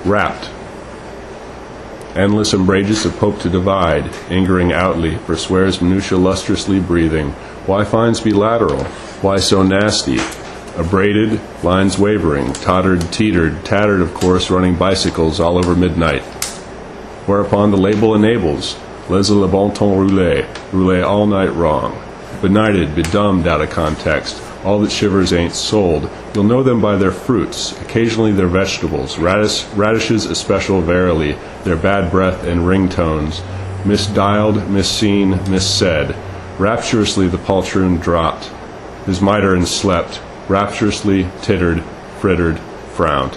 Wrapped. Endless umbrages of Pope to divide, angering outly, forswears minutia lustrously breathing. Why fines be lateral? Why so nasty? Abraded, lines wavering, tottered, teetered, tattered of course, running bicycles all over midnight. Whereupon the label enables, laissez le bon temps rouler, rouler all night wrong. Benighted, bedumbed out of context, all that shivers ain't sold. You'll know them by their fruits, occasionally their vegetables, radishes especial verily, their bad breath and ringtones, misdialed, misseen, missaid. Rapturously the poltroon dropped, his mitre and slept, rapturously tittered, frittered, frowned.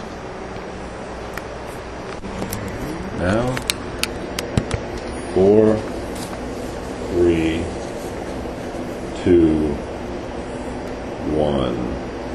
Now, 4, 3, 2, 1.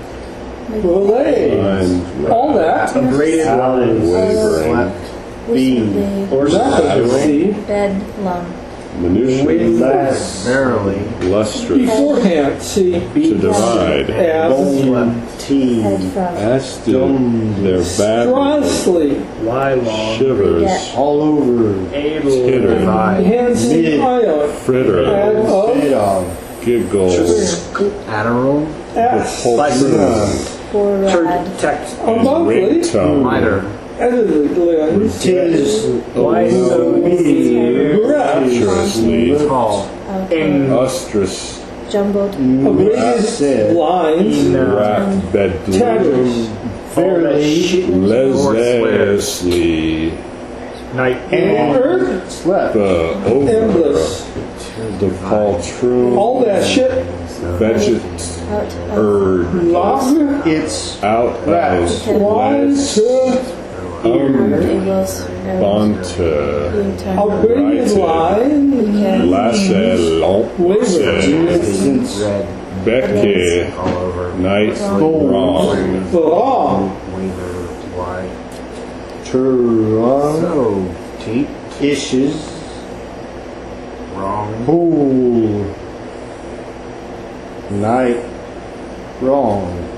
Well, all that. Abraded lines, wavering, beam, bedlam, minutia, verily, lustrous, Beforehand, see. to divide, As. tea, head from, as do their bad Stronsely. lie long, shivers, all over, titter, Hands in pilot. fritter, Add of. giggle, Adderall, S. forad, text, Monthly. ringtone, miter, Edited lens. tis, why so near, rapturously, tall, in, ostrous, jumbled, Abraded lines. wrapped bedroom, Tatters. fairly, laissez night, Earth. slept, over, Endless. the poltroon, All that shit. veget, out of, urge, Log. it's, out as One, less, two. tables, bonte, being turned, Abraded line. lasse, lance, since, becke, all over, night, wrong, Wrong. waver, why, Turn, so, teep, issues, wrong, pool, night, wrong.